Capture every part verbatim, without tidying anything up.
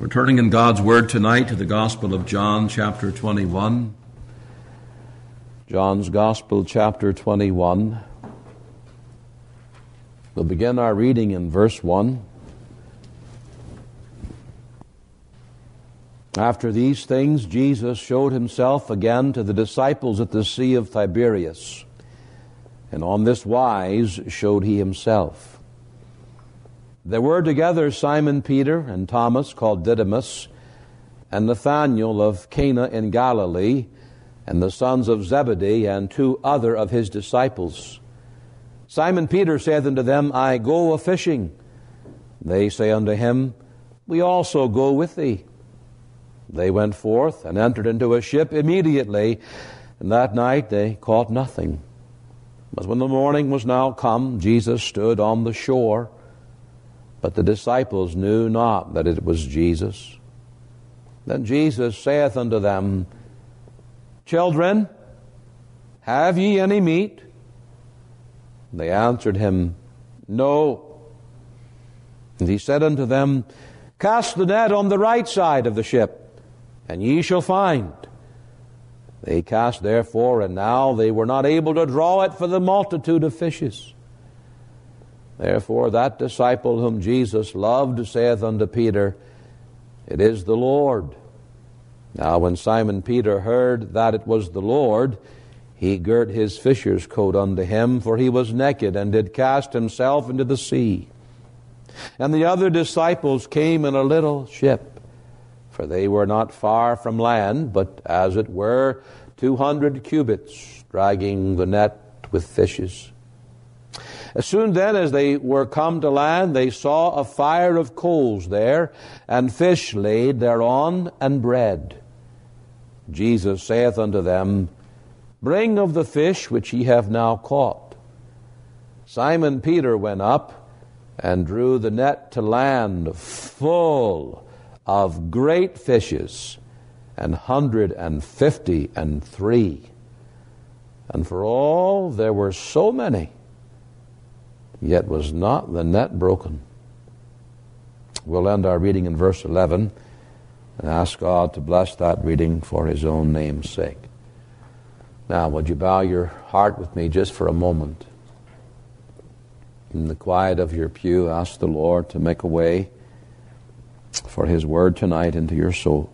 We're turning in God's Word tonight to the Gospel of John, chapter twenty-one. John's Gospel, chapter twenty-one. We'll begin our reading in verse one. After these things, Jesus showed himself again to the disciples at the Sea of Tiberias, and on this wise showed he himself. There were together Simon Peter and Thomas, called Didymus, and Nathanael of Cana in Galilee, and the sons of Zebedee, and two other of his disciples. Simon Peter saith unto them, I go a-fishing. They say unto him, We also go with thee. They went forth and entered into a ship immediately, and that night they caught nothing. But when the morning was now come, Jesus stood on the shore, but the disciples knew not that it was Jesus. Then Jesus saith unto them, Children, have ye any meat? They answered him, No. And he said unto them, Cast the net on the right side of the ship, and ye shall find. They cast therefore, and now they were not able to draw it for the multitude of fishes. Therefore that disciple whom Jesus loved saith unto Peter, It is the Lord. Now when Simon Peter heard that it was the Lord, he girt his fisher's coat unto him, for he was naked, and did cast himself into the sea. And the other disciples came in a little ship, for they were not far from land, but as it were two hundred cubits, dragging the net with fishes. As soon then as they were come to land, they saw a fire of coals there, and fish laid thereon, and bread. Jesus saith unto them, Bring of the fish which ye have now caught. Simon Peter went up, and drew the net to land full of great fishes, an hundred and fifty and three. And for all there were so many, yet was not the net broken. We'll end our reading in verse eleven and ask God to bless that reading for his own name's sake. Now, would you bow your heart with me just for a moment? In the quiet of your pew, ask the Lord to make a way for his word tonight into your soul.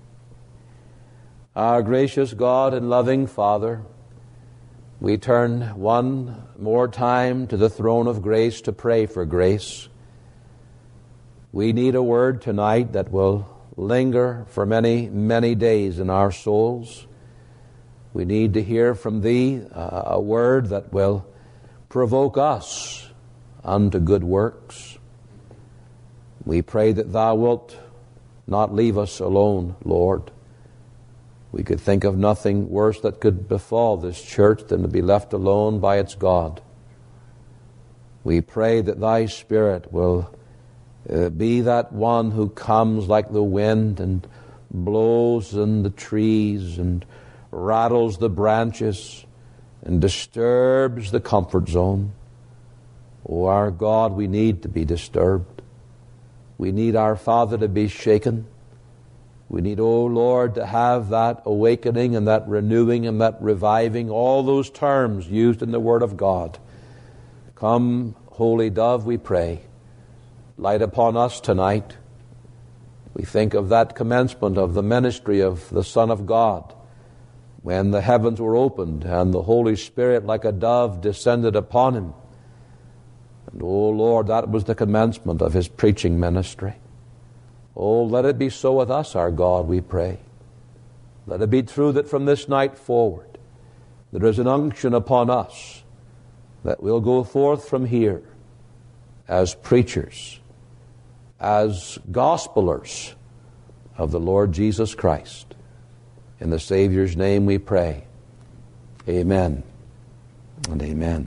Our gracious God and loving Father, we turn one more time to the throne of grace to pray for grace. We need a word tonight that will linger for many, many days in our souls. We need to hear from Thee uh, a word that will provoke us unto good works. We pray that Thou wilt not leave us alone, Lord. We could think of nothing worse that could befall this church than to be left alone by its God. We pray that Thy Spirit will uh, be that one who comes like the wind and blows in the trees and rattles the branches and disturbs the comfort zone. Oh, our God, we need to be disturbed. We need our Father to be shaken. We need, oh Lord, to have that awakening and that renewing and that reviving, all those terms used in the Word of God. Come, Holy Dove, we pray. Light upon us tonight. We think of that commencement of the ministry of the Son of God, when the heavens were opened and the Holy Spirit like a dove descended upon him. And, oh Lord, that was the commencement of his preaching ministry. Oh, let it be so with us, our God, we pray. Let it be true that from this night forward, there is an unction upon us that we'll go forth from here as preachers, as gospelers of the Lord Jesus Christ. In the Savior's name we pray. Amen and amen.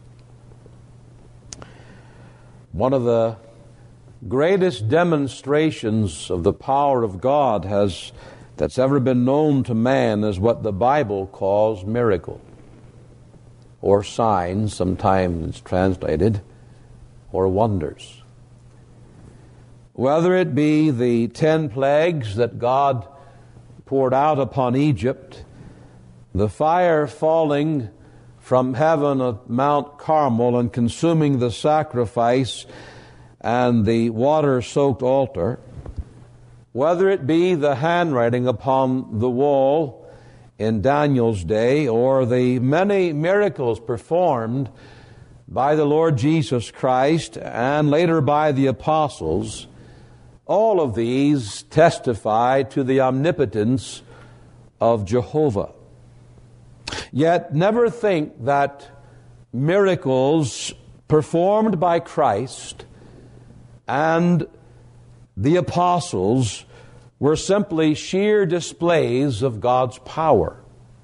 One of the greatest demonstrations of the power of God has that's ever been known to man is what the Bible calls miracle, or signs, sometimes it's translated, or wonders. whether it be the ten plagues that God poured out upon Egypt, the fire falling from heaven at Mount Carmel and consuming the sacrifice and the water-soaked altar, whether it be the handwriting upon the wall in Daniel's day, or the many miracles performed by the Lord Jesus Christ and later by the apostles, all of these testify to the omnipotence of Jehovah. Yet never think that miracles performed by Christ and the apostles were simply sheer displays of God's power.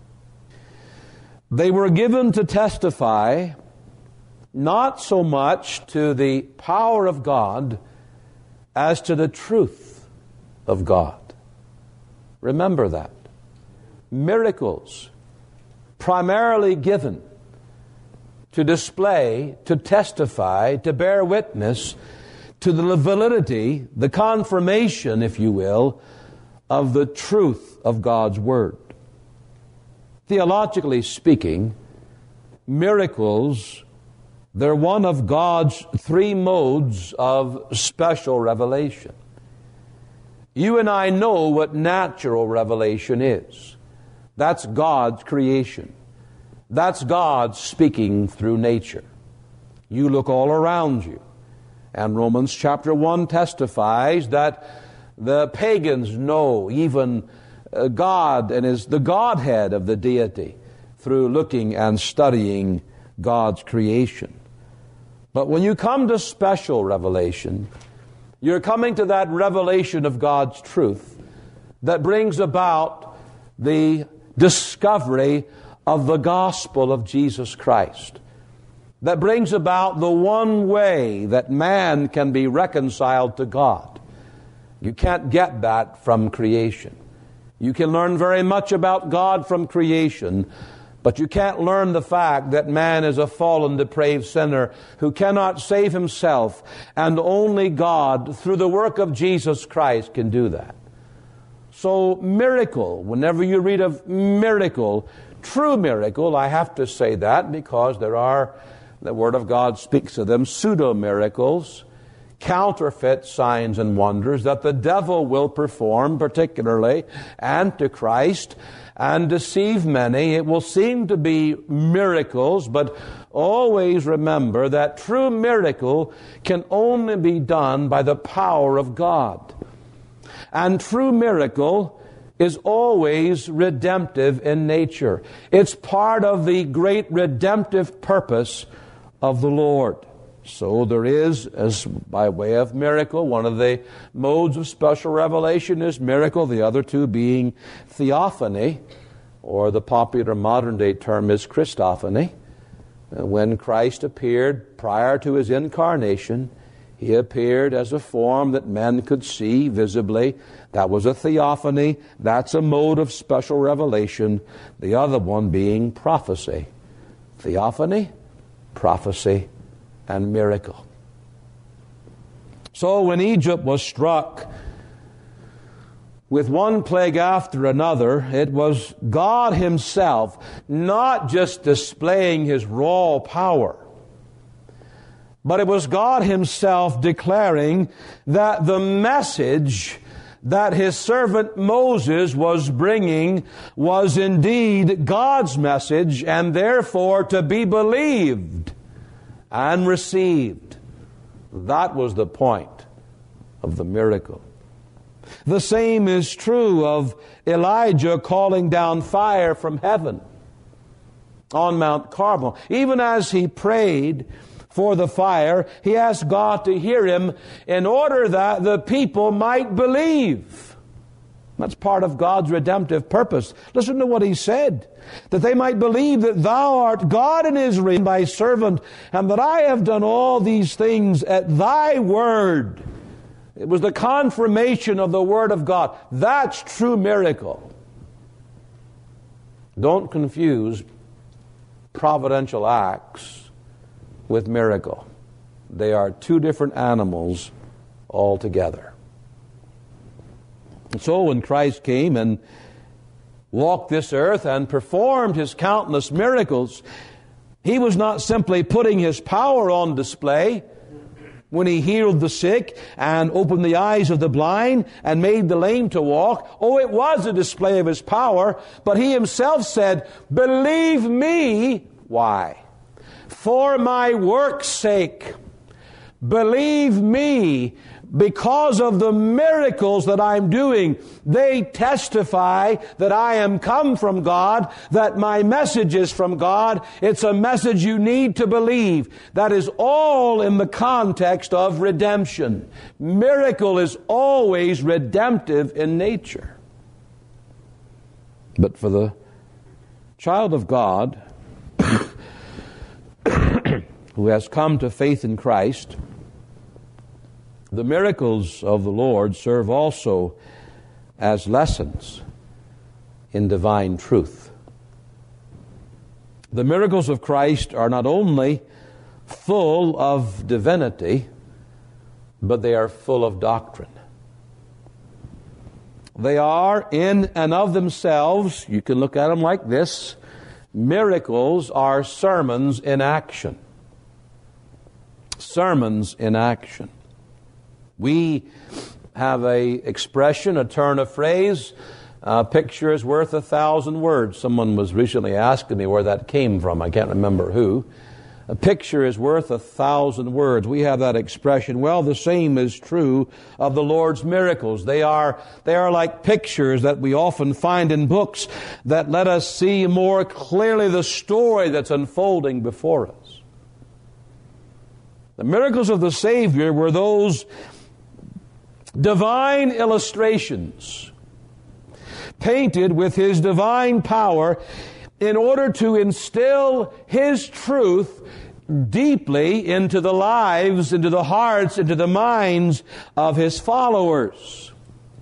They were given to testify not so much to the power of God as to the truth of God. Remember that. Miracles primarily given to display, to testify, to bear witness to the validity, the confirmation, if you will, of the truth of God's Word. Theologically speaking, miracles, they're one of God's three modes of special revelation. You and I know what natural revelation is. That's God's creation. That's God speaking through nature. You look all around you. And Romans chapter one testifies that the pagans know even God and is the Godhead of the deity through looking and studying God's creation. But when you come to special revelation, you're coming to that revelation of God's truth that brings about the discovery of the gospel of Jesus Christ, that brings about the one way that man can be reconciled to God. You can't get that from creation. You can learn very much about God from creation, but you can't learn the fact that man is a fallen, depraved sinner who cannot save himself, and only God, through the work of Jesus Christ, can do that. So miracle, whenever you read of miracle, true miracle, I have to say that because there are, the Word of God speaks of them, pseudo-miracles, counterfeit signs and wonders that the devil will perform, particularly Antichrist, and deceive many. It will seem to be miracles, but always remember that true miracle can only be done by the power of God. And true miracle is always redemptive in nature. It's part of the great redemptive purpose of the Lord. So there is, as by way of miracle, one of the modes of special revelation is miracle, the other two being theophany, or the popular modern day term is Christophany. When Christ appeared prior to his incarnation, he appeared as a form that men could see visibly. That was a theophany. That's a mode of special revelation. The other one being prophecy. Theophany, prophecy, and miracle. So when Egypt was struck with one plague after another, it was God himself not just displaying his raw power, but it was God himself declaring that the message that his servant Moses was bringing was indeed God's message, and therefore to be believed and received. That was the point of the miracle. The same is true of Elijah calling down fire from heaven on Mount Carmel. Even as he prayed for the fire, he asked God to hear him in order that the people might believe. That's part of God's redemptive purpose. Listen to what he said. That they might believe that thou art God in Israel, thy servant, and that I have done all these things at thy word. It was the confirmation of the word of God. That's true miracle. Don't confuse providential acts with miracle. They are two different animals altogether. And so when Christ came and walked this earth and performed his countless miracles, he was not simply putting his power on display when he healed the sick and opened the eyes of the blind and made the lame to walk. Oh, it was a display of his power, but he himself said, "Believe me." Why? "For my work's sake. Believe me because of the miracles that I'm doing. They testify that I am come from God, that my message is from God. It's a message you need to believe." That is all in the context of redemption. Miracle is always redemptive in nature. But for the child of God who has come to faith in Christ, the miracles of the Lord serve also as lessons in divine truth. The miracles of Christ are not only full of divinity, but they are full of doctrine. They are in and of themselves, you can look at them like this, miracles are sermons in action. Sermons in action. We have a expression, a turn of phrase, a picture is worth a thousand words. Someone was recently asking me where that came from. I can't remember who. A picture is worth a thousand words. We have that expression. Well, the same is true of the Lord's miracles. They are, they are like pictures that we often find in books that let us see more clearly the story that's unfolding before us. The miracles of the Savior were those divine illustrations painted with his divine power in order to instill his truth deeply into the lives, into the hearts, into the minds of his followers.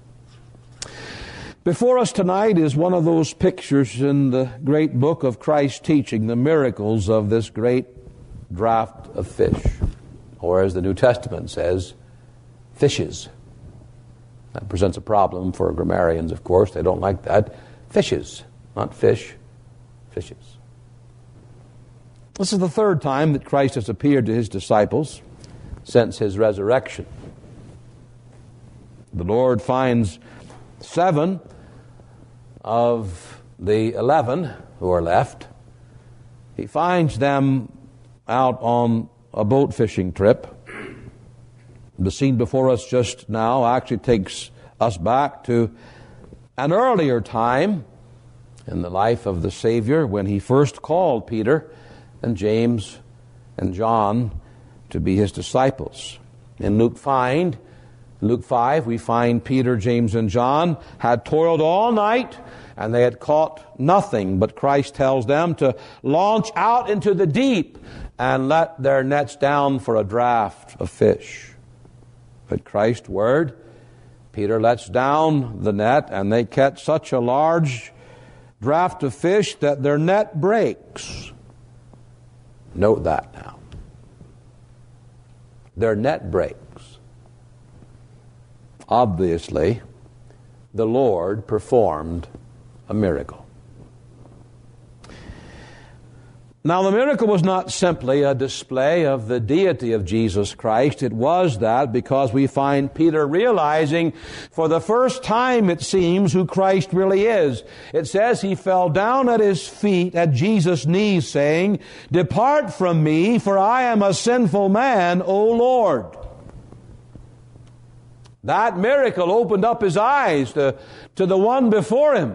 Before us tonight is one of those pictures in the great book of Christ's teaching, the miracles of this great draught of fish, or as the New Testament says, fishes. That presents a problem for grammarians, of course. They don't like that. Fishes, not fish, fishes. This is the third time that Christ has appeared to his disciples since his resurrection. The Lord finds seven of the eleven who are left. He finds them out on a boat fishing trip. The scene before us just now actually takes us back to an earlier time in the life of the Savior when he first called Peter and James and John to be his disciples. In Luke five, Luke five, we find Peter, James, and John had toiled all night and they had caught nothing, but Christ tells them to launch out into the deep and let their nets down for a draught of fish. At Christ's word, Peter lets down the net and they catch such a large draught of fish that their net breaks. Note that now. Their net breaks. Obviously, the Lord performed a miracle. Now, the miracle was not simply a display of the deity of Jesus Christ. It was that because we find Peter realizing for the first time, it seems, who Christ really is. It says he fell down at his feet, at Jesus' knees, saying, "Depart from me, for I am a sinful man, O Lord." That miracle opened up his eyes to, to the one before him.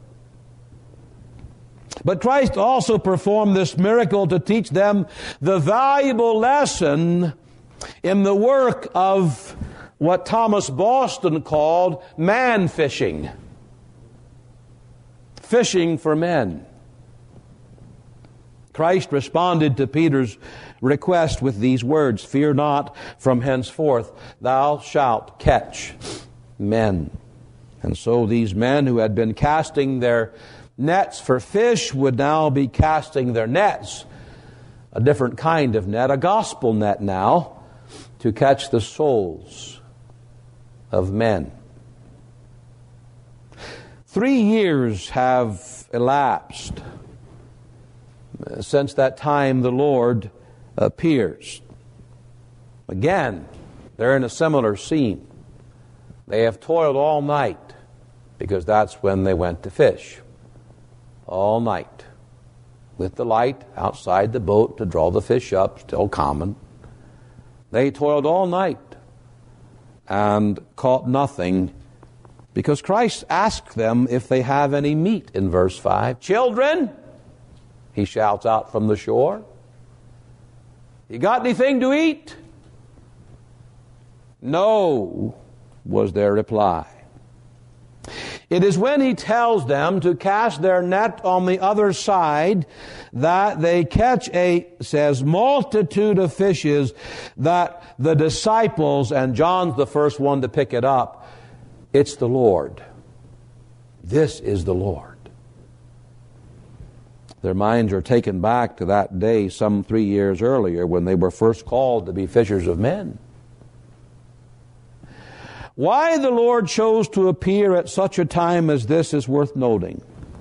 But Christ also performed this miracle to teach them the valuable lesson in the work of what Thomas Boston called man fishing. Fishing for men. Christ responded to Peter's request with these words, "Fear not, from henceforth thou shalt catch men." And so these men who had been casting their nets for fish would now be casting their nets, a different kind of net, a gospel net now, to catch the souls of men. Three years have elapsed since that time the Lord appears. Again, they're in a similar scene. They have toiled all night, because that's when they went to fish. All night. With the light outside the boat to draw the fish up, still common. They toiled all night and caught nothing, because Christ asked them if they have any meat in verse five. Children, he shouts out from the shore, you got anything to eat? No, was their reply. It is when he tells them to cast their net on the other side that they catch a, says, multitude of fishes, that the disciples, and John's the first one to pick it up, it's the Lord. This is the Lord. Their minds are taken back to that day some three years earlier when they were first called to be fishers of men. Why the Lord chose to appear at such a time as this is worth noting.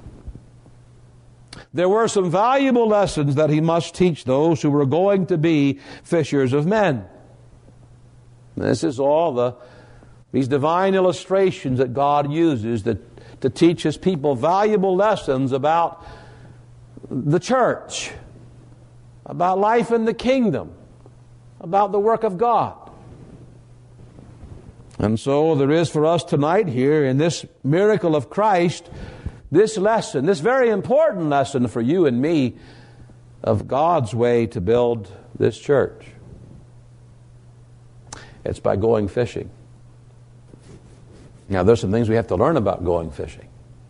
There were some valuable lessons that he must teach those who were going to be fishers of men. This is all the these divine illustrations that God uses to, to teach his people valuable lessons about the church, about life in the kingdom, about the work of God. And so there is for us tonight here in this miracle of Christ, this lesson, this very important lesson for you and me of God's way to build this church. It's by going fishing. Now, there's some things we have to learn about going fishing.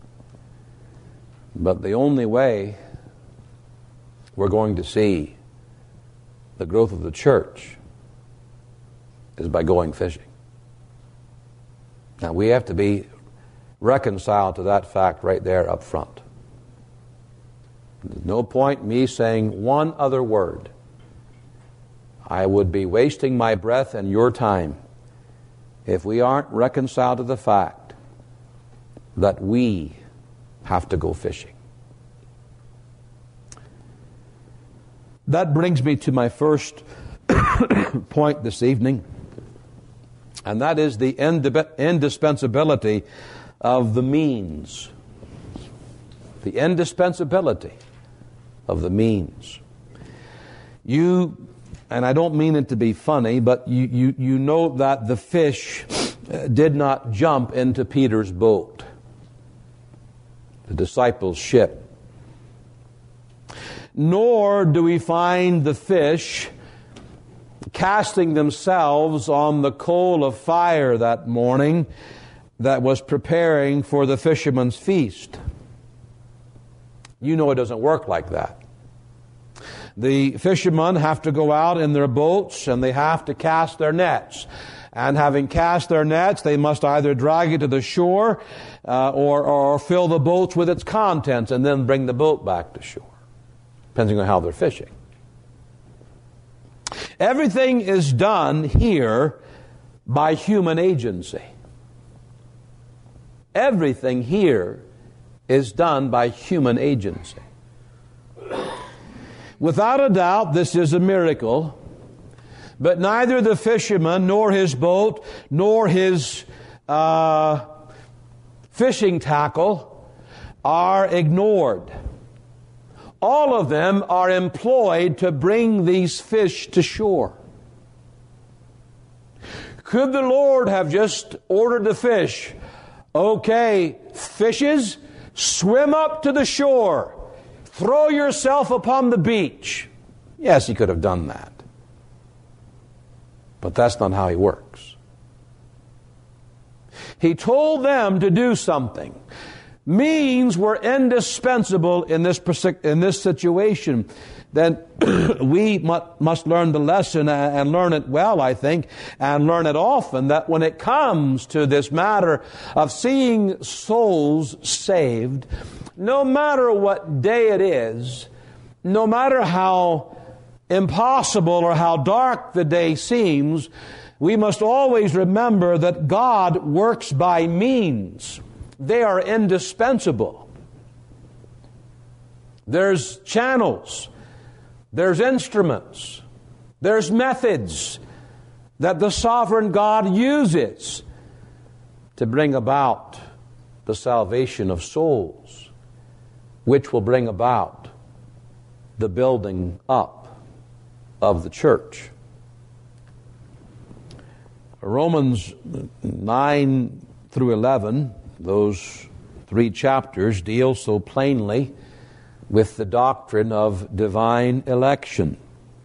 But the only way we're going to see the growth of the church is by going fishing. Now, we have to be reconciled to that fact right there up front. There's no point in me saying one other word. I would be wasting my breath and your time if we aren't reconciled to the fact that we have to go fishing. That brings me to my first point this evening, and that is the indispensability of the means. The indispensability of the means. You, and I don't mean it to be funny, but you, you, you know that the fish did not jump into Peter's boat, the disciples' ship. Nor do we find the fish casting themselves on the coal of fire that morning that was preparing for the fisherman's feast. You know it doesn't work like that. The fishermen have to go out in their boats and they have to cast their nets. And having cast their nets, they must either drag it to the shore uh, or, or fill the boats with its contents and then bring the boat back to shore, depending on how they're fishing. Everything is done here by human agency. Everything here is done by human agency. Without a doubt, this is a miracle, but neither the fisherman, nor his boat, nor his uh, fishing tackle are ignored. All of them are employed to bring these fish to shore. Could the Lord have just ordered the fish, okay, fishes, swim up to the shore, throw yourself upon the beach? Yes, he could have done that. But that's not how he works. He told them to do something. Means were indispensable in this in this situation. Then we must learn the lesson and learn it well, I think, and learn it often, that when it comes to this matter of seeing souls saved, no matter what day it is, no matter how impossible or how dark the day seems, we must always remember that God works by means. They are indispensable. There's channels, there's instruments, there's methods that the sovereign God uses to bring about the salvation of souls, which will bring about the building up of the church. Romans nine through eleven, those three chapters, deal so plainly with the doctrine of divine election.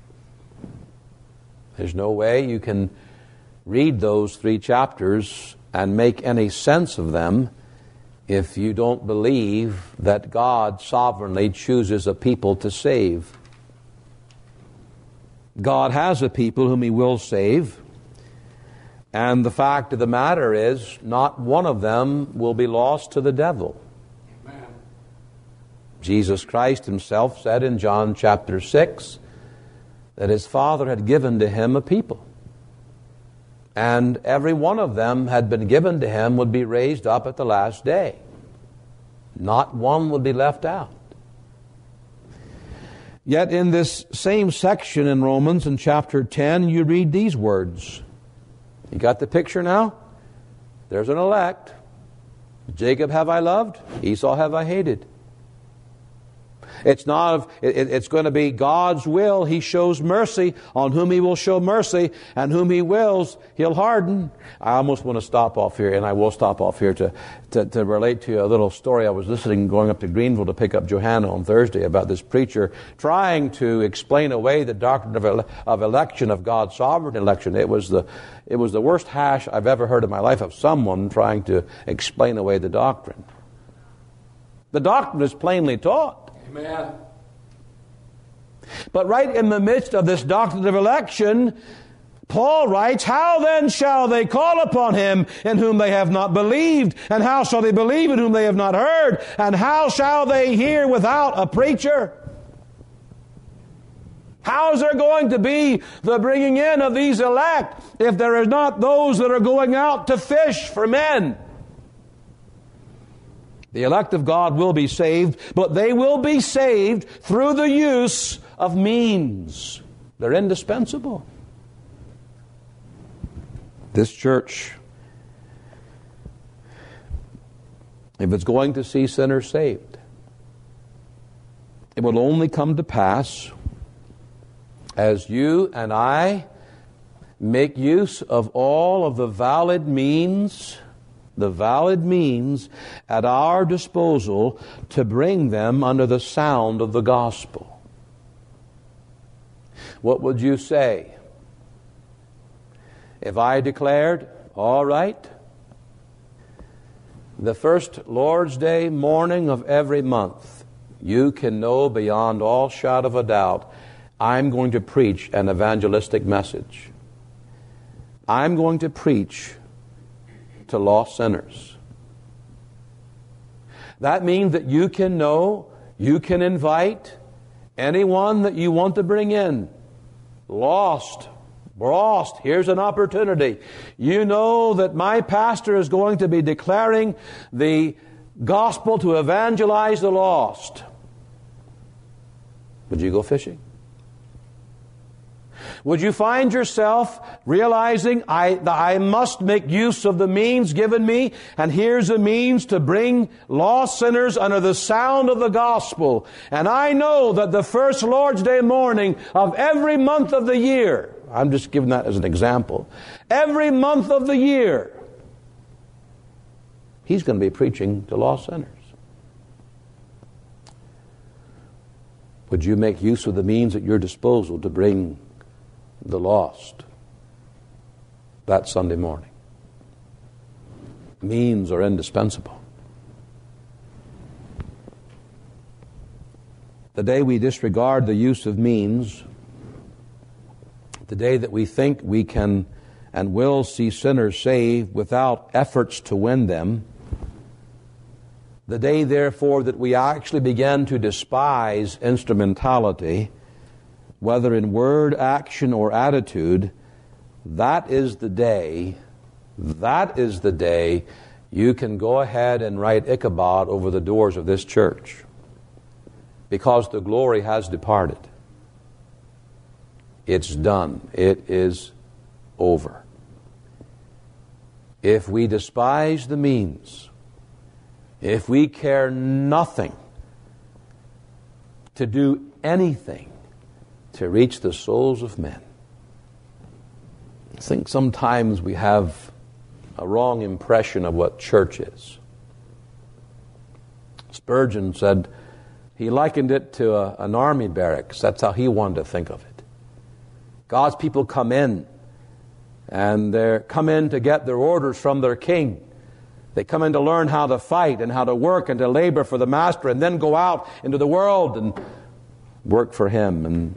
There's no way you can read those three chapters and make any sense of them if you don't believe that God sovereignly chooses a people to save. God has a people whom He will save, and the fact of the matter is, not one of them will be lost to the devil. Amen. Jesus Christ Himself said in John chapter six that His Father had given to Him a people, and every one of them had been given to Him would be raised up at the last day. Not one would be left out. Yet in this same section in Romans, in chapter ten, you read these words. You got the picture now? There's an elect. Jacob have I loved, Esau have I hated. It's not. It's going to be God's will. He shows mercy on whom He will show mercy, and whom He wills, He'll harden. I almost want to stop off here, and I will stop off here to, to, to relate to you a little story. I was listening going up to Greenville to pick up Johanna on Thursday about this preacher trying to explain away the doctrine of, ele- of election, of God's sovereign election. It was the it was the worst hash I've ever heard in my life of someone trying to explain away the doctrine. The doctrine is plainly taught. Amen. But right in the midst of this doctrine of election, Paul writes, how then shall they call upon Him in whom they have not believed? And how shall they believe in whom they have not heard? And how shall they hear without a preacher? How is there going to be the bringing in of these elect if there is not those that are going out to fish for men? The elect of God will be saved, but they will be saved through the use of means. They're indispensable. This church, if it's going to see sinners saved, it will only come to pass as you and I make use of all of the valid means the valid means at our disposal to bring them under the sound of the gospel. What would you say if I declared, all right, the first Lord's Day morning of every month, you can know beyond all shadow of a doubt, I'm going to preach an evangelistic message. I'm going to preach to lost sinners. That means that you can know, you can invite anyone that you want to bring in. Lost, lost, here's an opportunity. You know that my pastor is going to be declaring the gospel to evangelize the lost. Would you go fishing? Would you find yourself realizing I, I must make use of the means given me, and here's a means to bring lost sinners under the sound of the gospel. And I know that the first Lord's Day morning of every month of the year, I'm just giving that as an example, every month of the year, he's going to be preaching to lost sinners. Would you make use of the means at your disposal to bring the lost that Sunday morning? Means are indispensable. The day we disregard the use of means, the day that we think we can and will see sinners saved without efforts to win them, the day, therefore, that we actually begin to despise instrumentality, whether in word, action, or attitude, that is the day, that is the day you can go ahead and write Ichabod over the doors of this church, because the glory has departed. It's done. It is over. If we despise the means, if we care nothing to do anything to reach the souls of men, I think sometimes we have a wrong impression of what church is. Spurgeon said he likened it to a, an army barracks. That's how he wanted to think of it. God's people come in, and they come in to get their orders from their king. They come in to learn how to fight and how to work and to labor for the master, and then go out into the world and work for him. And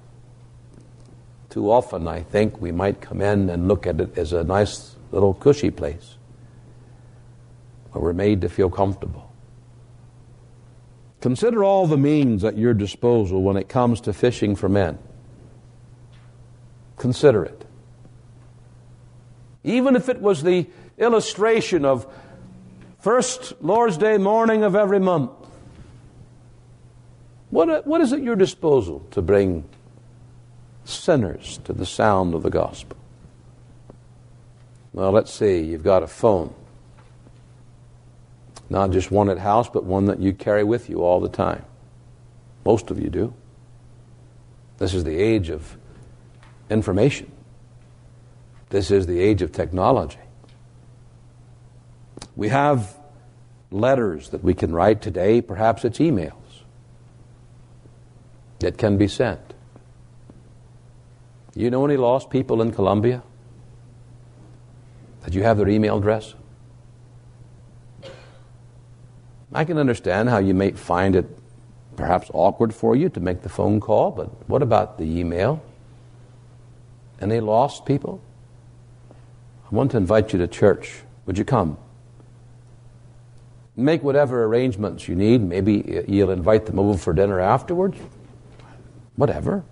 too often, I think, we might come in and look at it as a nice little cushy place where we're made to feel comfortable. Consider all the means at your disposal when it comes to fishing for men. Consider it. Even if it was the illustration of first Lord's Day morning of every month, what, what is at your disposal to bring sinners to the sound of the gospel? Well, let's see. You've got a phone. Not just one at house, but one that you carry with you all the time. Most of you do. This is the age of information. This is the age of technology. We have letters that we can write today. Perhaps it's emails that can be sent. You know any lost people in Colombia that you have their email address? I can understand how you may find it perhaps awkward for you to make the phone call, but what about the email? Any lost people? I want to invite you to church. Would you come? Make whatever arrangements you need. Maybe you'll invite them over for dinner afterwards. Whatever.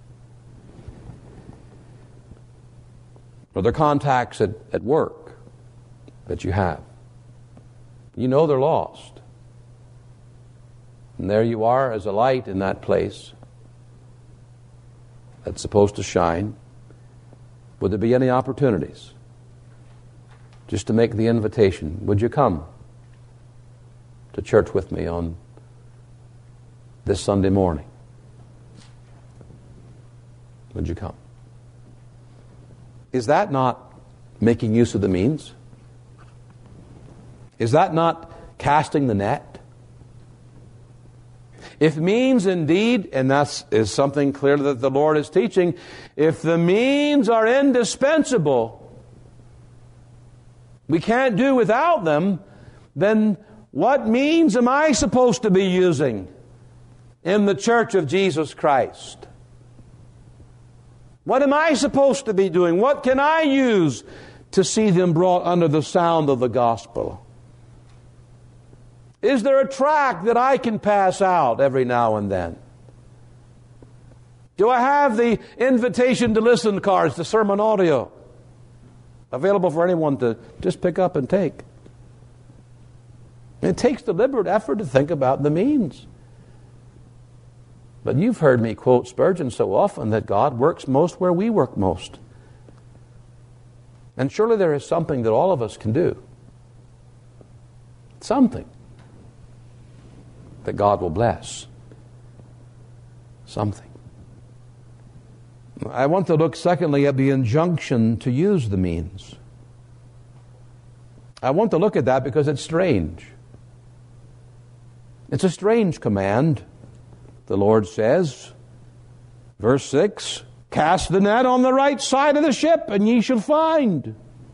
Or their contacts at, at work that you have. You know they're lost. And there you are as a light in that place that's supposed to shine. Would there be any opportunities just to make the invitation? Would you come to church with me on this Sunday morning? Would you come? Is that not making use of the means? Is that not casting the net? If means indeed, and that is something clear that the Lord is teaching, if the means are indispensable, we can't do without them, then what means am I supposed to be using in the church of Jesus Christ? What am I supposed to be doing? What can I use to see them brought under the sound of the gospel? Is there a tract that I can pass out every now and then? Do I have the invitation to listen cards, the sermon audio, available for anyone to just pick up and take? It takes deliberate effort to think about the means. But you've heard me quote Spurgeon so often that God works most where we work most. And surely there is something that all of us can do. Something that God will bless. Something. I want to look secondly at the injunction to use the means. I want to look at that because it's strange. It's a strange command. The Lord says, verse six, cast the net on the right side of the ship, and ye shall find.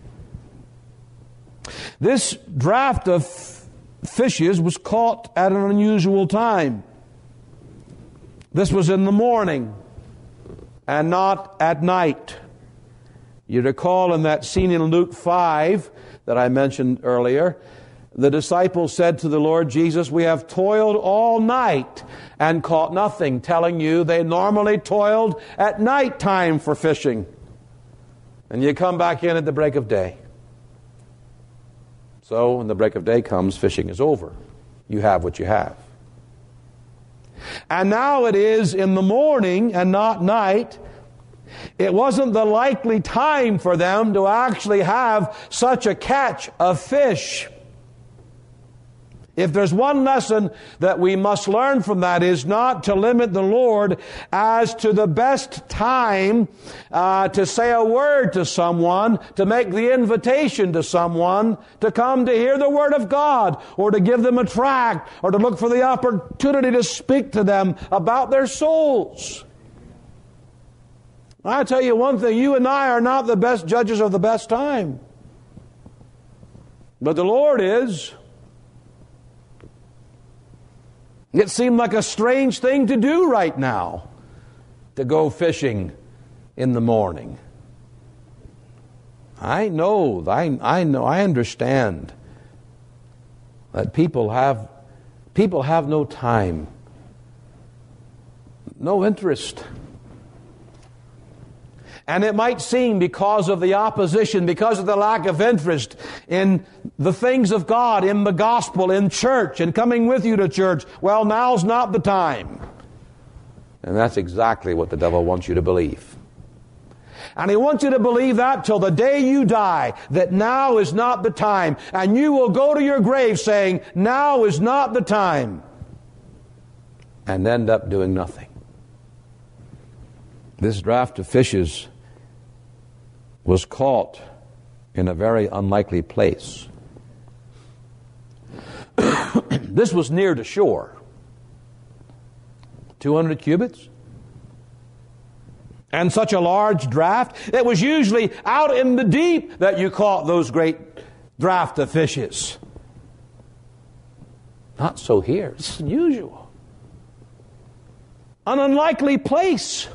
This draft of fishes was caught at an unusual time. This was in the morning and not at night. You recall in that scene in Luke five that I mentioned earlier, the disciples said to the Lord Jesus, we have toiled all night and caught nothing, telling you they normally toiled at night time for fishing. And you come back in at the break of day. So when the break of day comes, fishing is over. You have what you have. And now it is in the morning and not night. It wasn't the likely time for them to actually have such a catch of fish. If there's one lesson that we must learn from that, is not to limit the Lord as to the best time uh, to say a word to someone, to make the invitation to someone to come to hear the Word of God, or to give them a tract, or to look for the opportunity to speak to them about their souls. I tell you one thing, you and I are not the best judges of the best time. But the Lord is. It seemed like a strange thing to do right now, to go fishing in the morning. I know, I, I know, I understand that people have, people have no time, no interest. And it might seem, because of the opposition, because of the lack of interest in the things of God, in the gospel, in church, and coming with you to church, well, now's not the time. And that's exactly what the devil wants you to believe. And he wants you to believe that till the day you die, that now is not the time. And you will go to your grave saying, now is not the time. And end up doing nothing. This draft of fishes was caught in a very unlikely place. This was near to shore. two hundred cubits. And such a large draft. It was usually out in the deep that you caught those great draft of fishes. Not so here. It's unusual. An unlikely place.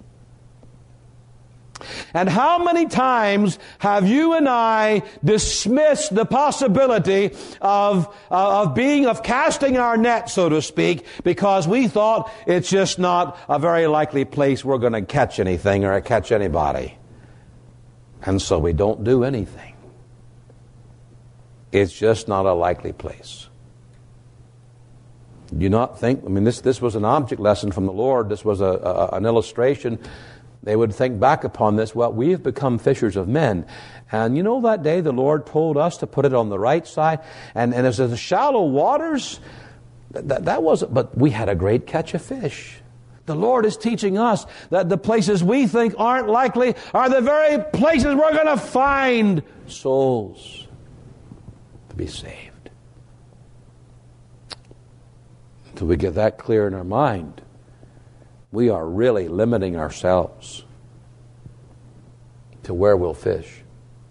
And how many times have you and I dismissed the possibility of, uh, of being, of casting our net, so to speak, because we thought it's just not a very likely place we're going to catch anything or catch anybody. And so we don't do anything. It's just not a likely place. Do you not think, I mean, this, this was an object lesson from the Lord. This was a, a, an illustration. They would think back upon this, well, we have become fishers of men. And you know, that day the Lord told us to put it on the right side. And, and as the shallow waters, that, that wasn't, but we had a great catch of fish. The Lord is teaching us that the places we think aren't likely are the very places we're going to find souls to be saved. Until we get that clear in our mind, we are really limiting ourselves to where we'll fish.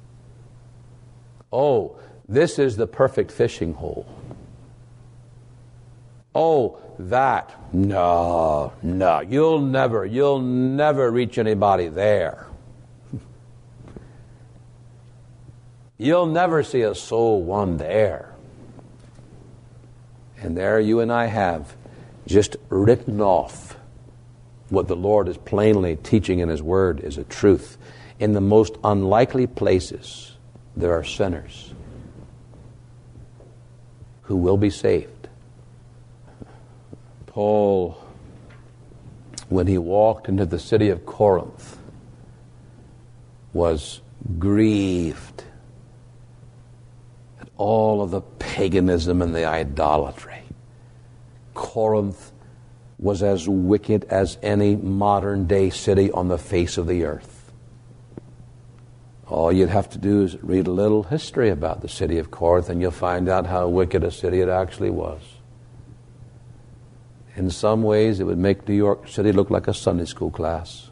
Oh, this is the perfect fishing hole. Oh, that. No, no, you'll never, you'll never reach anybody there. You'll never see a soul won there. And there you and I have just written off what the Lord is plainly teaching in His Word is a truth. In the most unlikely places, there are sinners who will be saved. Paul, when he walked into the city of Corinth, was grieved at all of the paganism and the idolatry. Corinth was as wicked as any modern-day city on the face of the earth. All you'd have to do is read a little history about the city of Corinth, and you'll find out how wicked a city it actually was. In some ways, it would make New York City look like a Sunday school class.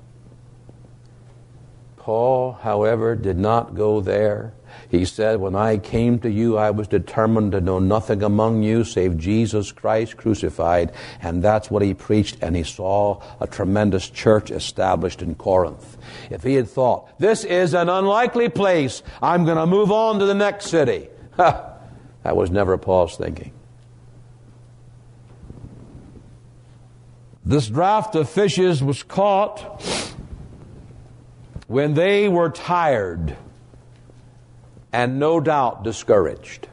Paul, however, did not go there. He said, when I came to you, I was determined to know nothing among you save Jesus Christ crucified. And that's what he preached, and he saw a tremendous church established in Corinth. If he had thought, this is an unlikely place, I'm going to move on to the next city. Ha! That was never Paul's thinking. This draft of fishes was caught when they were tired and no doubt discouraged.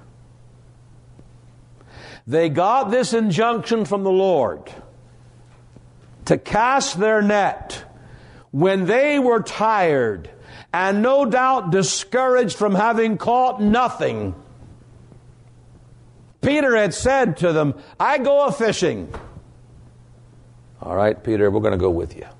They got this injunction from the Lord to cast their net when they were tired and no doubt discouraged from having caught nothing. Peter had said to them, I go a-fishing. All right, Peter, we're going to go with you.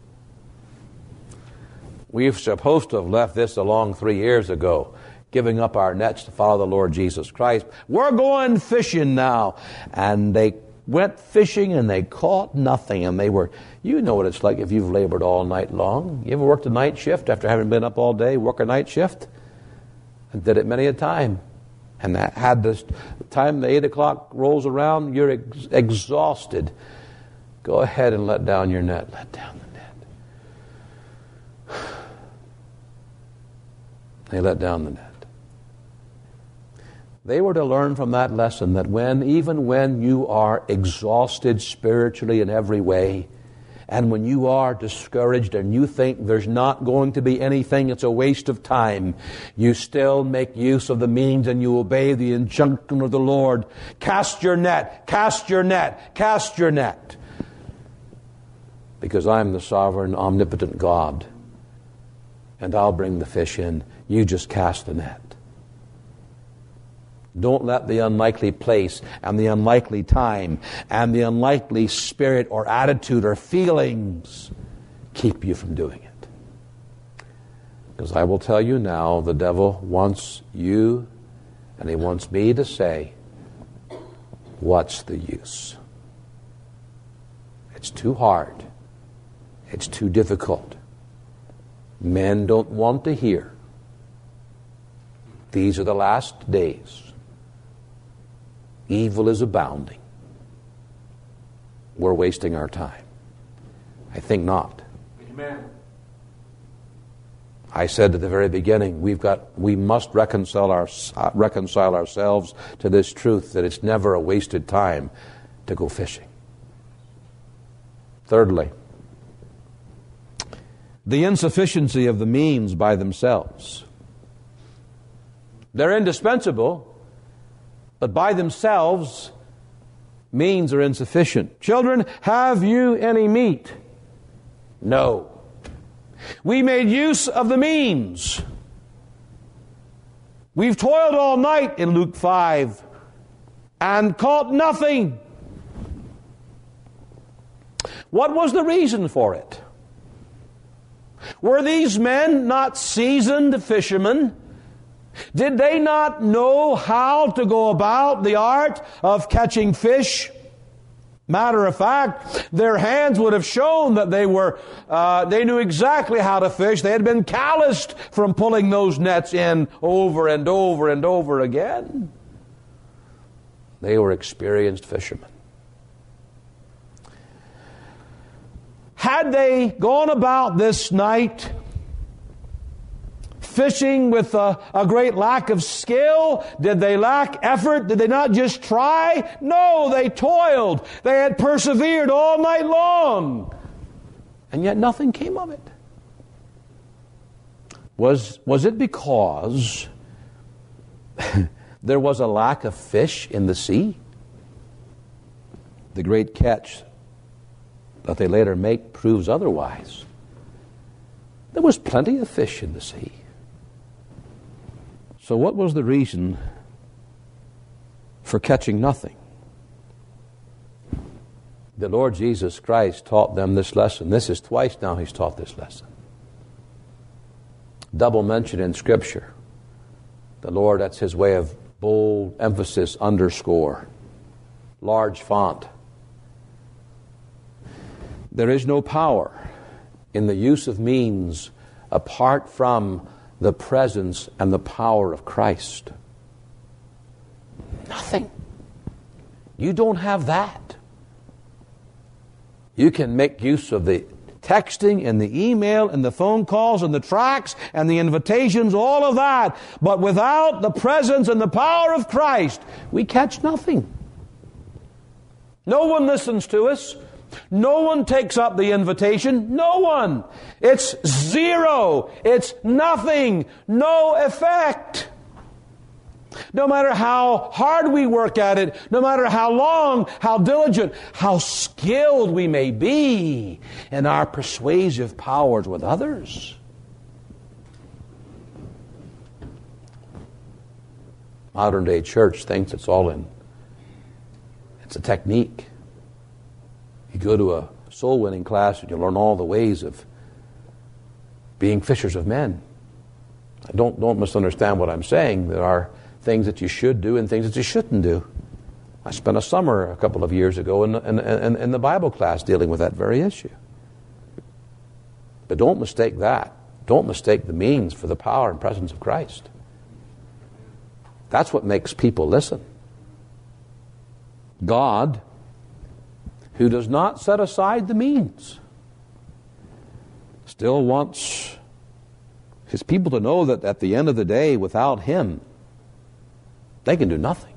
We were supposed to have left this along three years ago, giving up our nets to follow the Lord Jesus Christ. We're going fishing now. And they went fishing and they caught nothing. And they were, you know what it's like if you've labored all night long. You ever worked a night shift after having been up all day, work a night shift? I did it many a time. And that had this time the eight o'clock rolls around, you're ex- exhausted. Go ahead and let down your net. Let down the net. They let down the net. They were to learn from that lesson that when, even when you are exhausted spiritually in every way, and when you are discouraged and you think there's not going to be anything, it's a waste of time, you still make use of the means and you obey the injunction of the Lord. Cast your net, cast your net, cast your net. Because I'm the sovereign, omnipotent God, and I'll bring the fish in. You just cast the net. Don't let the unlikely place and the unlikely time and the unlikely spirit or attitude or feelings keep you from doing it. Because I will tell you now, the devil wants you and he wants me to say, what's the use? It's too hard. It's too difficult. Men don't want to hear. These are the last days. Evil is abounding. We're wasting our time. I think not. Amen. I said at the very beginning, we've got, we must reconcile, our, uh, reconcile ourselves to this truth that it's never a wasted time to go fishing. Thirdly, the insufficiency of the means by themselves. They're indispensable, but by themselves, means are insufficient. Children, have you any meat? No. We made use of the means. We've toiled all night in Luke five and caught nothing. What was the reason for it? Were these men not seasoned fishermen? Did they not know how to go about the art of catching fish? Matter of fact, their hands would have shown that they were, uh, they knew exactly how to fish. They had been calloused from pulling those nets in over and over and over again. They were experienced fishermen. Had they gone about this night fishing with a, a great lack of skill? Did they lack effort? Did they not just try? No, they toiled. They had persevered all night long. And yet nothing came of it. Was, was it because there was a lack of fish in the sea? The great catch that they later make proves otherwise. There was plenty of fish in the sea. So what was the reason for catching nothing? The Lord Jesus Christ taught them this lesson. This is twice now He's taught this lesson. Double mention in Scripture. The Lord, that's His way of bold emphasis, underscore, large font. There is no power in the use of means apart from the presence and the power of Christ. Nothing. You don't have that. You can make use of the texting and the email and the phone calls and the tracts and the invitations, all of that. But without the presence and the power of Christ, we catch nothing. No one listens to us. No one takes up the invitation. No one. It's zero. It's nothing. No effect. No matter how hard we work at it, no matter how long, how diligent, how skilled we may be in our persuasive powers with others. Modern day church thinks it's all in. It's a technique. You go to a soul winning class and you learn all the ways of being fishers of men. Don't, don't misunderstand what I'm saying. There are things that you should do and things that you shouldn't do. I spent a summer a couple of years ago in, in, in, in the Bible class dealing with that very issue. But don't mistake that. Don't mistake the means for the power and presence of Christ. That's what makes people listen. God, who does not set aside the means, still wants His people to know that at the end of the day, without Him, they can do nothing.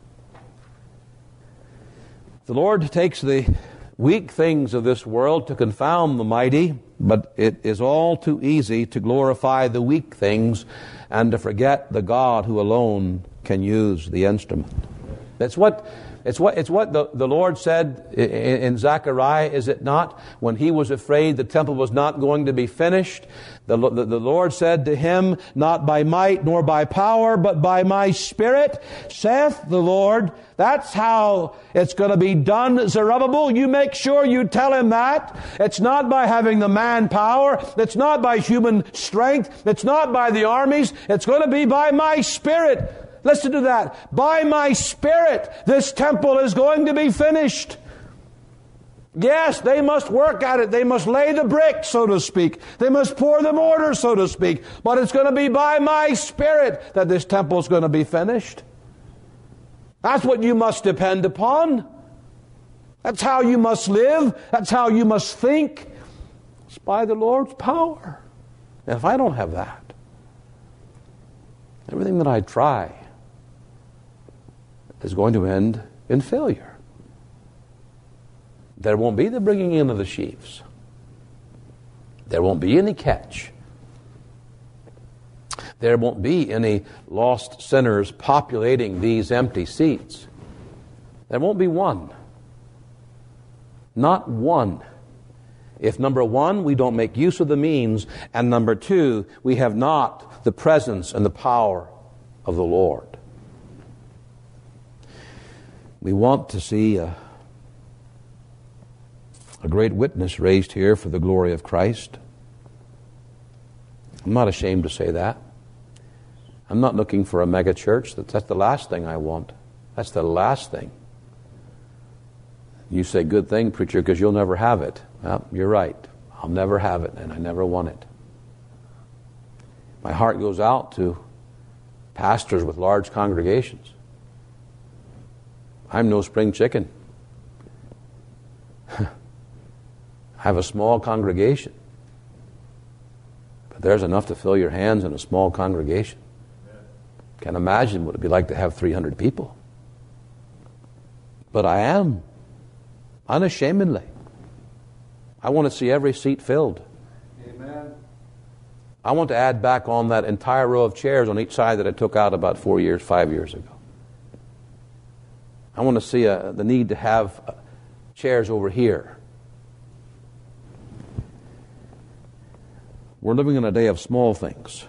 The Lord takes the weak things of this world to confound the mighty, but it is all too easy to glorify the weak things and to forget the God who alone can use the instrument. That's what It's what, it's what the, the Lord said in, in Zechariah, is it not? When he was afraid the temple was not going to be finished, the, the, the Lord said to him, not by might nor by power, but by my Spirit, saith the Lord. That's how it's going to be done, Zerubbabel. You make sure you tell him that. It's not by having the manpower. It's not by human strength. It's not by the armies. It's going to be by my Spirit. Listen to that. By my Spirit, this temple is going to be finished. Yes, they must work at it. They must lay the brick, so to speak. They must pour the mortar, so to speak. But it's going to be by my Spirit that this temple is going to be finished. That's what you must depend upon. That's how you must live. That's how you must think. It's by the Lord's power. And if I don't have that, everything that I try is going to end in failure. There won't be the bringing in of the sheaves. There won't be any catch. There won't be any lost sinners populating these empty seats. There won't be one. Not one. If number one, we don't make use of the means, and number two, we have not the presence and the power of the Lord. We want to see a, a great witness raised here for the glory of Christ. I'm not ashamed to say that. I'm not looking for a mega church. That's, that's the last thing I want. That's the last thing. You say, good thing, preacher, because you'll never have it. Well, you're right. I'll never have it, and I never want it. My heart goes out to pastors with large congregations. I'm no spring chicken. I have a small congregation. But there's enough to fill your hands in a small congregation. Can't imagine what it'd be like to have three hundred people. But I am, unashamedly. I want to see every seat filled. Amen. I want to add back on that entire row of chairs on each side that I took out about four years, five years ago. I want to see a, the need to have uh, chairs over here. We're living in a day of small things.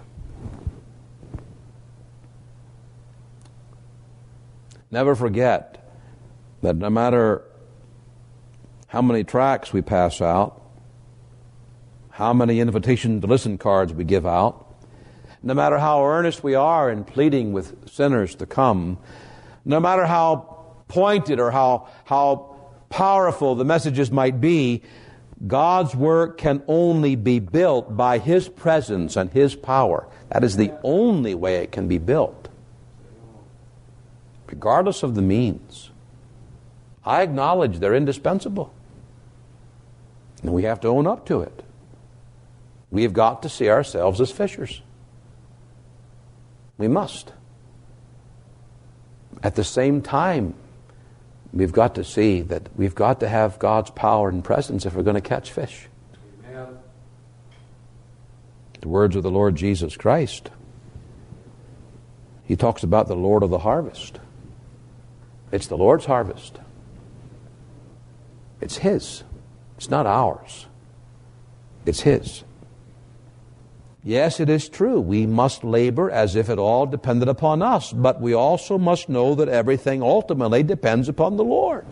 Never forget that no matter how many tracts we pass out, how many invitation to listen cards we give out, no matter how earnest we are in pleading with sinners to come, no matter how pointed or how, how powerful the messages might be, God's work can only be built by His presence and His power. That is the only way it can be built. Regardless of the means. I acknowledge they're indispensable. And we have to own up to it. We have got to see ourselves as fishers. We must. At the same time, We've got to see that we've got to have God's power and presence if we're going to catch fish. Amen. The words of the Lord Jesus Christ. He talks about the Lord of the harvest. It's the Lord's harvest. It's His. It's not ours. It's His. Yes, it is true. We must labor as if it all depended upon us, but we also must know that everything ultimately depends upon the Lord.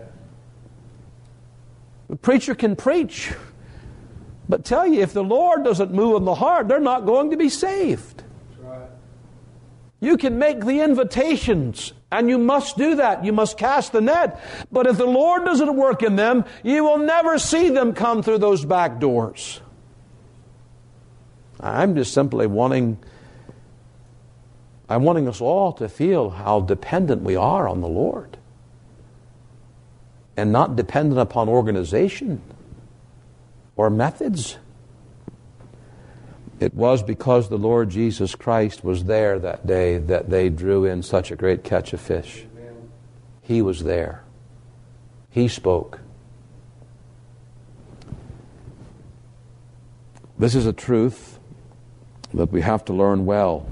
The preacher can preach, but tell you, if the Lord doesn't move in the heart, they're not going to be saved. You can make the invitations, and you must do that. You must cast the net. But if the Lord doesn't work in them, you will never see them come through those back doors. I'm just simply wanting, I'm wanting us all to feel how dependent we are on the Lord. And not dependent upon organization or methods. It was because the Lord Jesus Christ was there that day that they drew in such a great catch of fish. Amen. He was there. He spoke. This is a truth that we have to learn well.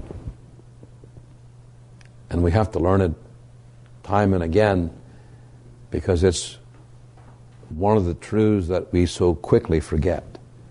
And we have to learn it time and again because it's one of the truths that we so quickly forget.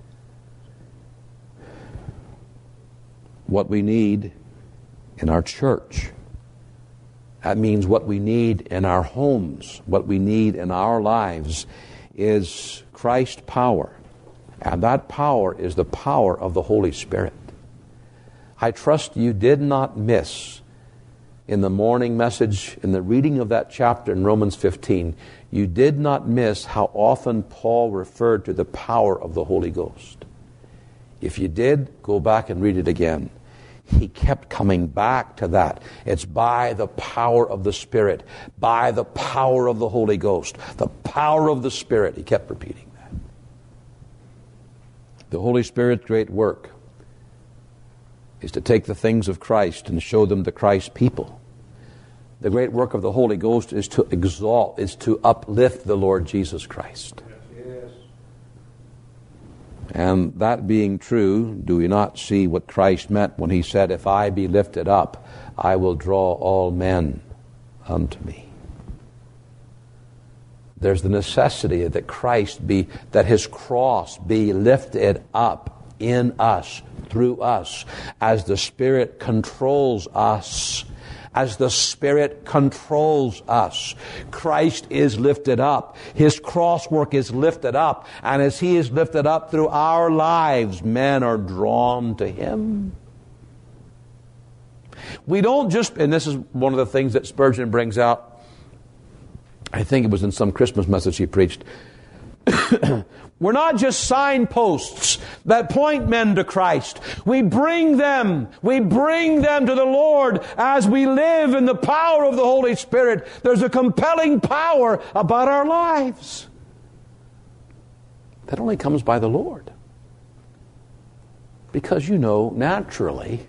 What we need in our church, that means what we need in our homes, what we need in our lives, is Christ's power. And that power is the power of the Holy Spirit. I trust you did not miss in the morning message, in the reading of that chapter in Romans fifteen, you did not miss how often Paul referred to the power of the Holy Ghost. If you did, go back and read it again. He kept coming back to that. It's by the power of the Spirit, by the power of the Holy Ghost, the power of the Spirit. He kept repeating that. The Holy Spirit's great work is to take the things of Christ and show them to Christ's people. The great work of the Holy Ghost is to exalt, is to uplift the Lord Jesus Christ. Yes. And that being true, do we not see what Christ meant when He said, "If I be lifted up, I will draw all men unto me"? There's the necessity that Christ be, that His cross be lifted up in us, through us, as the Spirit controls us. As the Spirit controls us. Christ is lifted up. His cross work is lifted up. And as He is lifted up through our lives, men are drawn to Him. We don't just, and this is one of the things that Spurgeon brings out, I think it was in some Christmas message he preached. We're not just signposts that point men to Christ. We bring them, we bring them to the Lord as we live in the power of the Holy Spirit. There's a compelling power about our lives that only comes by the Lord. Because, you know, naturally,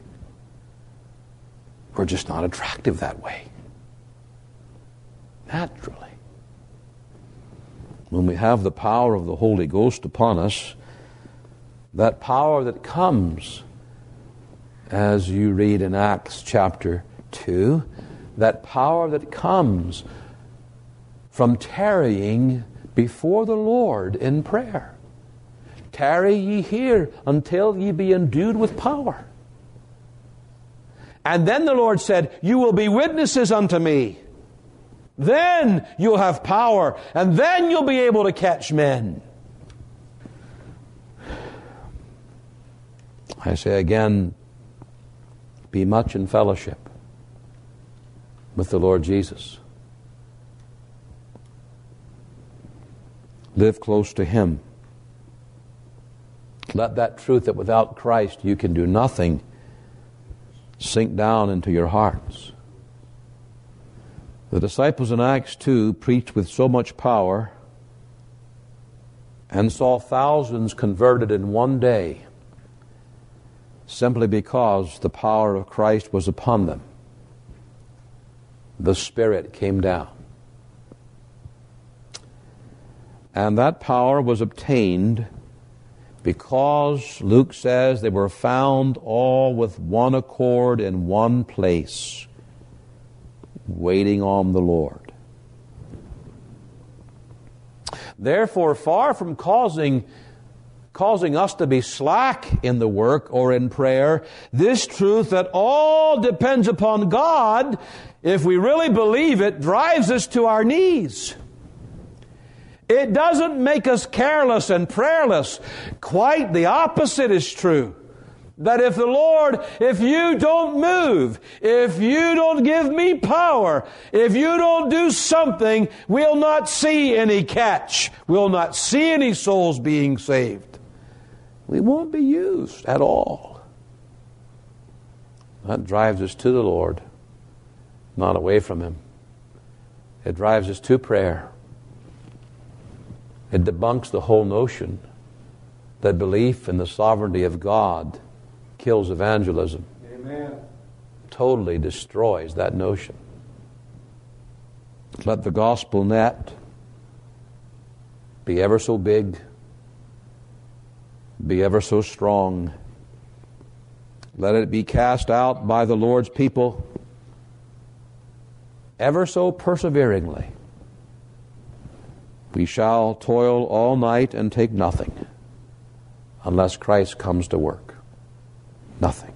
we're just not attractive that way. Naturally. When we have the power of the Holy Ghost upon us, that power that comes, as you read in Acts chapter two, that power that comes from tarrying before the Lord in prayer. Tarry ye here until ye be endued with power. And then the Lord said, "You will be witnesses unto me." Then you'll have power, and then you'll be able to catch men. I say again, be much in fellowship with the Lord Jesus. Live close to Him. Let that truth that without Christ you can do nothing sink down into your hearts. The disciples in Acts two preached with so much power and saw thousands converted in one day simply because the power of Christ was upon them. The Spirit came down. And that power was obtained because, Luke says, they were found all with one accord in one place, waiting on the Lord. Therefore, far from causing causing us to be slack in the work or in prayer, this truth that all depends upon God, if we really believe it, drives us to our knees. It doesn't make us careless and prayerless. Quite the opposite is true. That if the Lord, if you don't move, if you don't give me power, if you don't do something, we'll not see any catch. We'll not see any souls being saved. We won't be used at all. That drives us to the Lord, not away from Him. It drives us to prayer. It debunks the whole notion that belief in the sovereignty of God kills evangelism. Amen. Totally destroys that notion. Let the gospel net be ever so big, be ever so strong. Let it be cast out by the Lord's people ever so perseveringly. We shall toil all night and take nothing unless Christ comes to work. Nothing.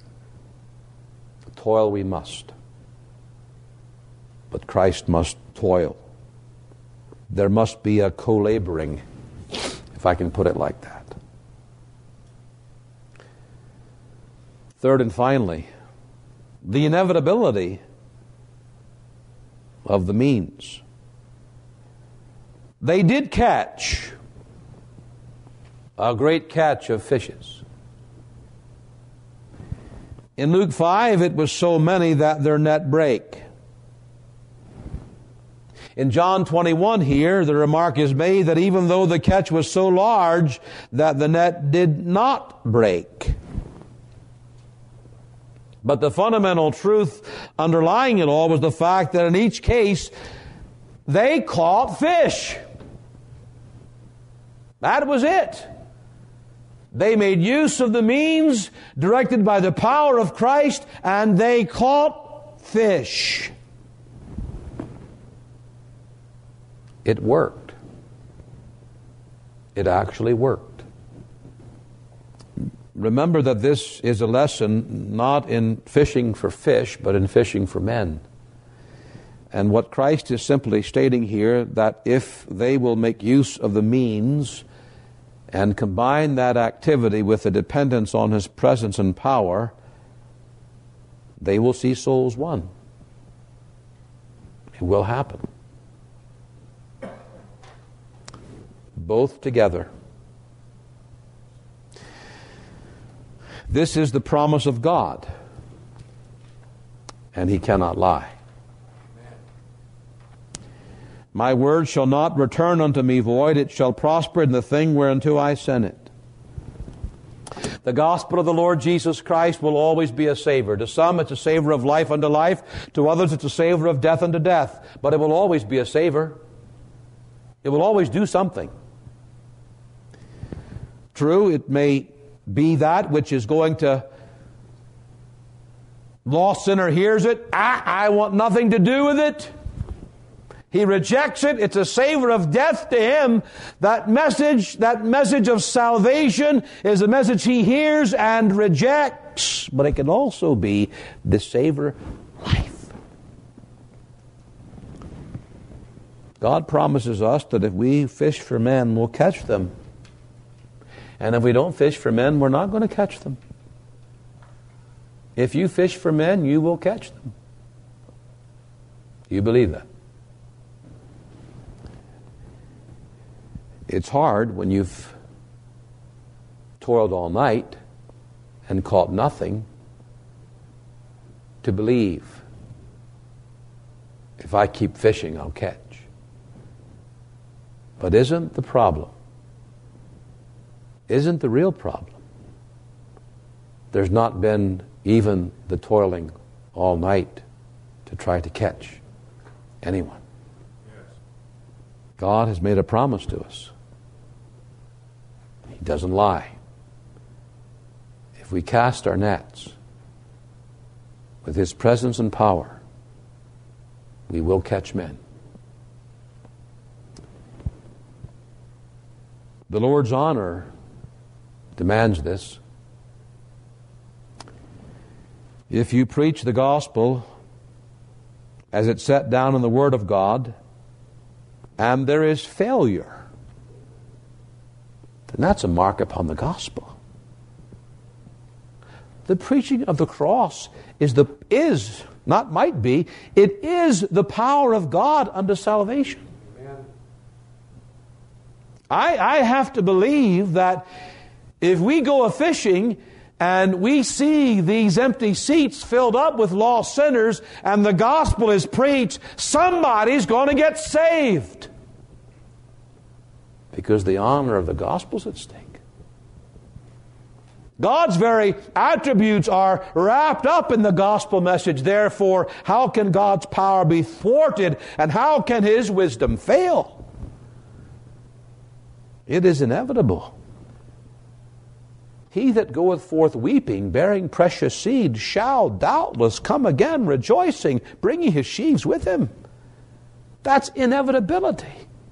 Toil we must. But Christ must toil. There must be a co-laboring, if I can put it like that. Third and finally, the inevitability of the means. They did catch a great catch of fishes. In Luke five, it was so many that their net brake. In John twenty-one here, the remark is made that even though the catch was so large that the net did not break. But the fundamental truth underlying it all was the fact that in each case, they caught fish. That was it. They made use of the means directed by the power of Christ, and they caught fish. It worked. It actually worked. Remember that this is a lesson not in fishing for fish, but in fishing for men. And what Christ is simply stating here, that if they will make use of the means and combine that activity with the dependence on His presence and power, they will see souls won. It will happen. Both together. This is the promise of God, and He cannot lie. My word shall not return unto me void, it shall prosper in the thing whereunto I sent it. The gospel of the Lord Jesus Christ will always be a savor. To some it's a savor of life unto life, to others it's a savor of death unto death, but it will always be a savor. It will always do something. True, it may be that which is going to, lost sinner hears it, ah, I want nothing to do with it. He rejects it. It's a savor of death to him. That message, that message of salvation is a message he hears and rejects. But it can also be the savor of life. God promises us that if we fish for men, we'll catch them. And if we don't fish for men, we're not going to catch them. If you fish for men, you will catch them. You believe that? It's hard when you've toiled all night and caught nothing to believe, if I keep fishing, I'll catch. But isn't the problem, isn't the real problem, there's not been even the toiling all night to try to catch anyone. Yes. God has made a promise to us. He doesn't lie. If we cast our nets with His presence and power, we will catch men. The Lord's honor demands this. If you preach the gospel as it's set down in the Word of God, and there is failure, then that's a mark upon the gospel. The preaching of the cross is the is not might be, it is the power of God unto salvation. Amen. I I have to believe that if we go a fishing and we see these empty seats filled up with lost sinners and the gospel is preached, somebody's going to get saved. Because the honor of the gospel's at stake. God's very attributes are wrapped up in the gospel message. Therefore, how can God's power be thwarted and how can His wisdom fail? It is inevitable. He that goeth forth weeping, bearing precious seed, shall doubtless come again rejoicing, bringing his sheaves with him. That's inevitability.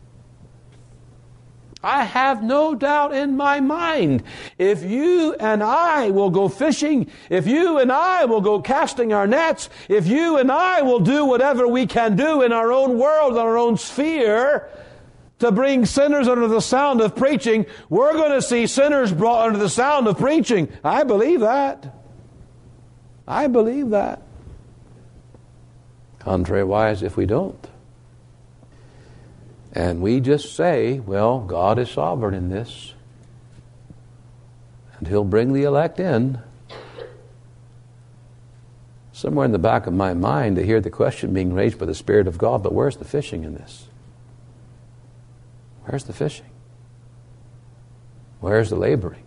I have no doubt in my mind, if you and I will go fishing, if you and I will go casting our nets, if you and I will do whatever we can do in our own world, in our own sphere, to bring sinners under the sound of preaching, we're going to see sinners brought under the sound of preaching. I believe that. I believe that. Contrariwise, if we don't, and we just say, well, God is sovereign in this, and He'll bring the elect in. Somewhere in the back of my mind, I hear the question being raised by the Spirit of God, but where's the fishing in this? Where's the fishing? Where's the laboring?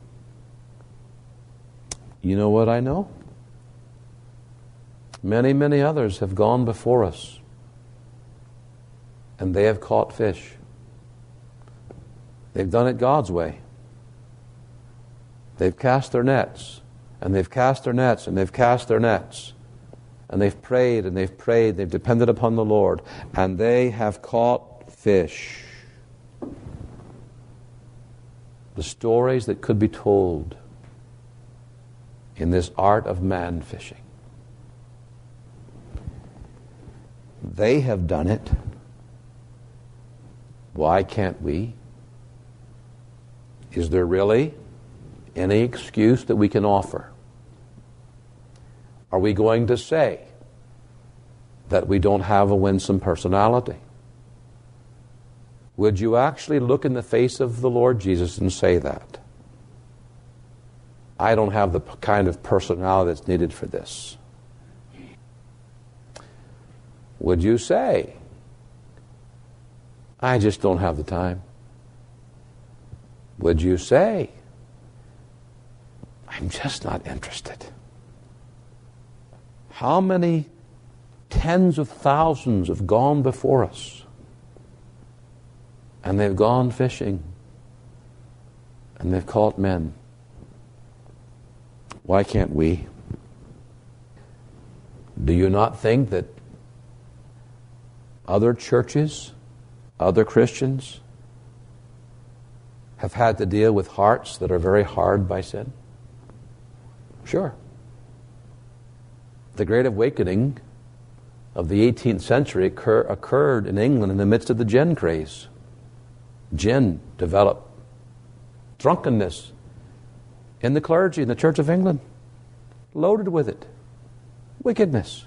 You know what I know? Many, many others have gone before us, and they have caught fish. They've done it God's way. They've cast their nets, and they've cast their nets, and they've cast their nets, and they've prayed, and they've prayed, they've depended upon the Lord, and they have caught fish. The stories that could be told in this art of man fishing. They have done it. Why can't we? Is there really any excuse that we can offer? Are we going to say that we don't have a winsome personality? Would you actually look in the face of the Lord Jesus and say that? I don't have the kind of personality that's needed for this. Would you say, I just don't have the time? Would you say, I'm just not interested? How many tens of thousands have gone before us? And they've gone fishing. And they've caught men. Why can't we? Do you not think that other churches, other Christians, have had to deal with hearts that are very hard by sin? Sure. The Great Awakening of the eighteenth century occur, occurred in England in the midst of the gin craze. Gin developed. Drunkenness in the clergy, in the Church of England, loaded with it. Wickedness.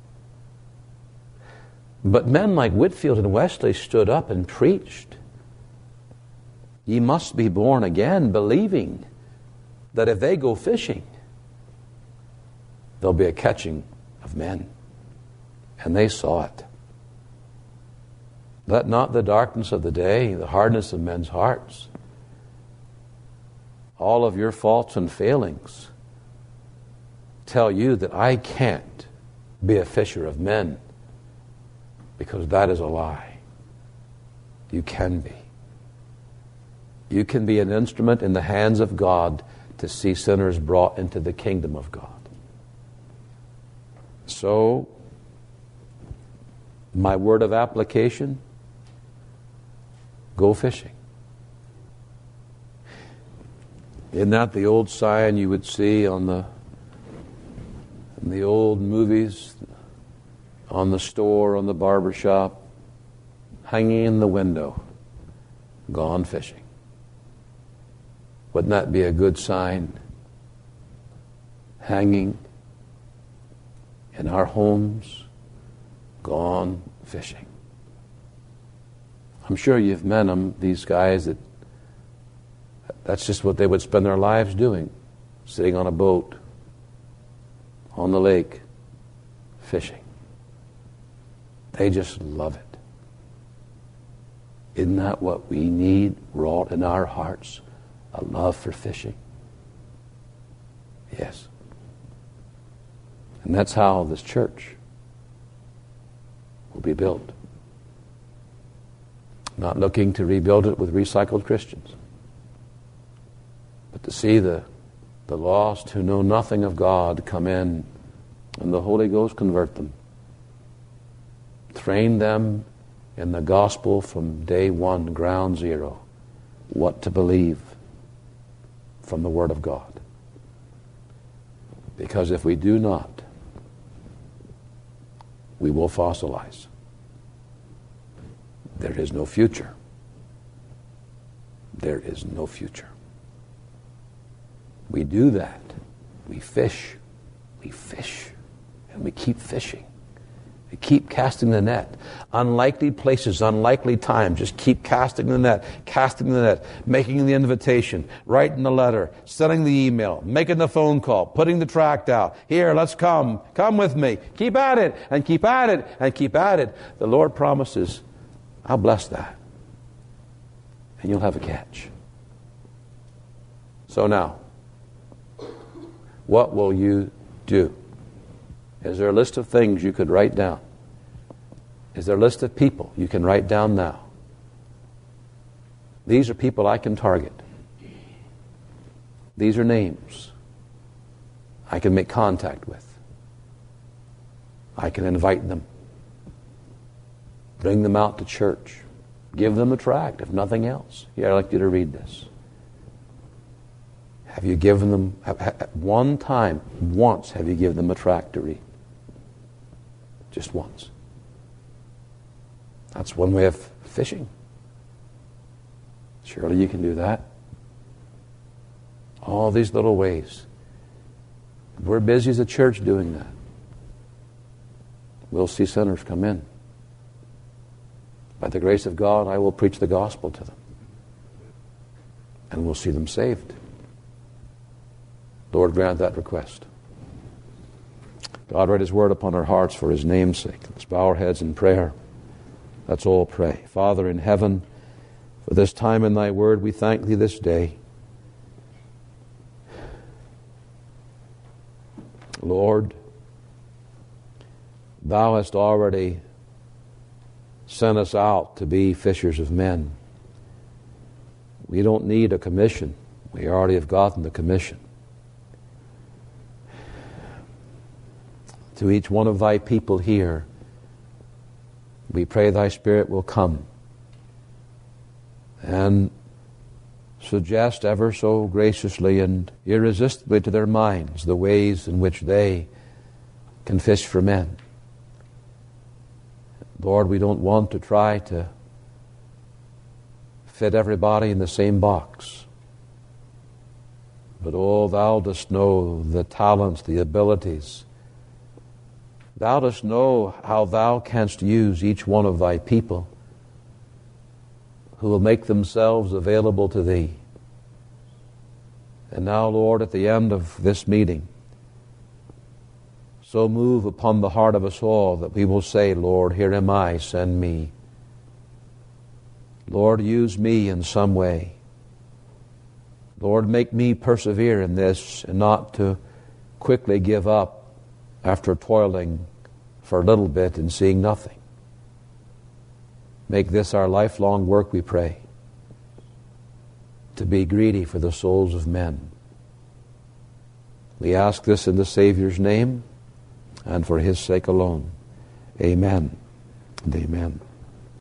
But men like Whitefield and Wesley stood up and preached. Ye must be born again, believing that if they go fishing, there'll be a catching of men. And they saw it. Let not the darkness of the day, the hardness of men's hearts, all of your faults and failings tell you that I can't be a fisher of men, because that is a lie. You can be. You can be an instrument in the hands of God to see sinners brought into the kingdom of God. So, my word of application, go fishing. Isn't that the old sign you would see on the in the old movies, on the store, on the barber shop, hanging in the window, gone fishing? Wouldn't that be a good sign? Hanging in our homes, gone fishing. I'm sure you've met them, these guys that that's just what they would spend their lives doing, sitting on a boat, on the lake, fishing. They just love it. Isn't that what we need wrought in our hearts? A love for fishing? Yes. And that's how this church will be built. Not looking to rebuild it with recycled Christians, but to see the, the lost who know nothing of God come in and the Holy Ghost convert them. Train them in the gospel from day one, ground zero, what to believe from the Word of God. Because if we do not, we will fossilize. There is no future. There is no future. We do that. We fish. We fish. And we keep fishing. We keep casting the net. Unlikely places, unlikely times. Just keep casting the net, casting the net, making the invitation, writing the letter, sending the email, making the phone call, putting the tract out. Here, let's come. Come with me. Keep at it, and keep at it, and keep at it. The Lord promises, I'll bless that. And you'll have a catch. So now, what will you do? Is there a list of things you could write down? Is there a list of people you can write down now? These are people I can target. These are names I can make contact with. I can invite them. Bring them out to church. Give them a tract, if nothing else. Here, I'd like you to read this. Have you given them, one time, once have you given them a tract to read? Just once. That's one way of fishing. Surely you can do that. All these little ways. We're busy as a church doing that. We'll see sinners come in. By the grace of God, I will preach the gospel to them. And we'll see them saved. Lord, grant that request. God, write His word upon our hearts for His name's sake. Let's bow our heads in prayer. Let's all pray. Father in heaven, for this time in Thy word, we thank Thee this day. Lord, Thou hast already sent us out to be fishers of men. We don't need a commission. We already have gotten the commission. To each one of Thy people here, we pray Thy Spirit will come and suggest ever so graciously and irresistibly to their minds the ways in which they can fish for men. Lord, we don't want to try to fit everybody in the same box. But oh, Thou dost know the talents, the abilities. Thou dost know how Thou canst use each one of Thy people who will make themselves available to Thee. And now, Lord, at the end of this meeting, so move upon the heart of us all that we will say, Lord, here am I, send me. Lord, use me in some way. Lord, make me persevere in this and not to quickly give up after toiling for a little bit and seeing nothing. Make this our lifelong work, we pray, to be greedy for the souls of men. We ask this in the Savior's name and for His sake alone. Amen and amen.